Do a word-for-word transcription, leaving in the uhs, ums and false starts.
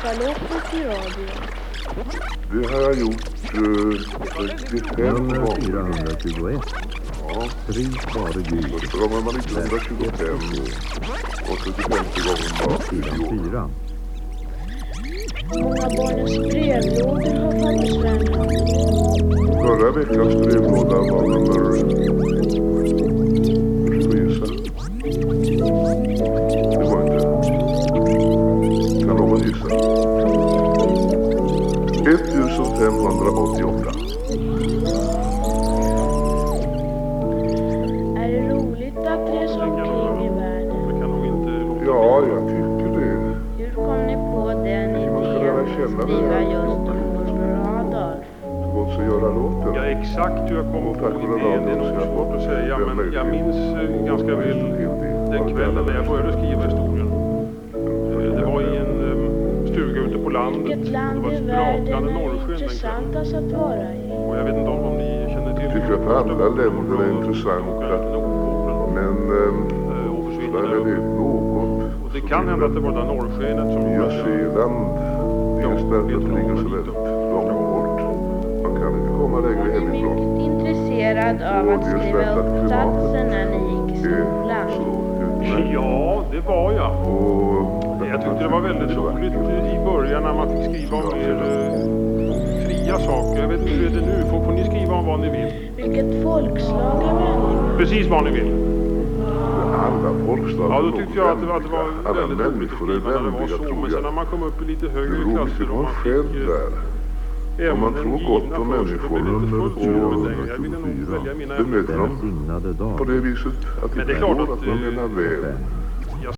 Charlotte i radio. Det har jag gjort eh, sextiofem gånger. fyrahundratjugoett. Ja. Pris var det Då strömmar man niohundratjugofem och trettiofemte gången var tjugo. fyra. Många barnens brevlådor har försvunnit. Förra veckans brevlåda var nummer... Hur ska vi gissa? Det var inte... Kan någon gissa? femtonhundraåttioåtta. Är det roligt att resa omkring i världen? Det kan nog inte... Ja, jag tycker det. Hur kom ni på den idén att skriva just om morbror Adolf? Låt sig göra låten. Ja, exakt hur jag kom på idén, det är nog svårt att säga, men jag minns eh, ganska väl den kvällen när jag började skriva historien. Eh, Det var i en eh, stuga ute på landet. Vilket Det land var i ett världen sprakande är norrsken den kvällen. intressantast att vara i? Och jag vet inte om, om ni känner till... Jag tycker att alla länder är intressanta. Men ehm, där är det något. Och det kan hända att det var det där norrskenet som Nya Zeeland, dels därför att det ligger så väldigt långt bort. Man kan inte komma Var längre ni hemifrån. mycket intresserad av att skriva uppsatser när ni gick i skolan? Så utmärkt. Ja, det var jag. Och Jag tyckte det var väldigt roligt i början när man fick skriva om mer eh, fria saker. Jag vet inte hur det är nu. Får, får ni skriva om vad ni vill? Vilket folkslag är människor? Precis vad ni vill. alla folkslag. Ja, då tyckte jag att det var, att det var alla väldigt roligt att människor är skriva när det var vänliga, så. Men tror sen när jag. man kom upp i lite Det högre beror klasser lite på och en man själv fick där. eh, Om man ämnen tror givna gott om för sig, människor då blir det inte fullt så och roligt längre. Jag ville nog välja mina ämnen. bemöter dem Signade dag. på det viset att Men det det är klart går att, att man eh, menar väl.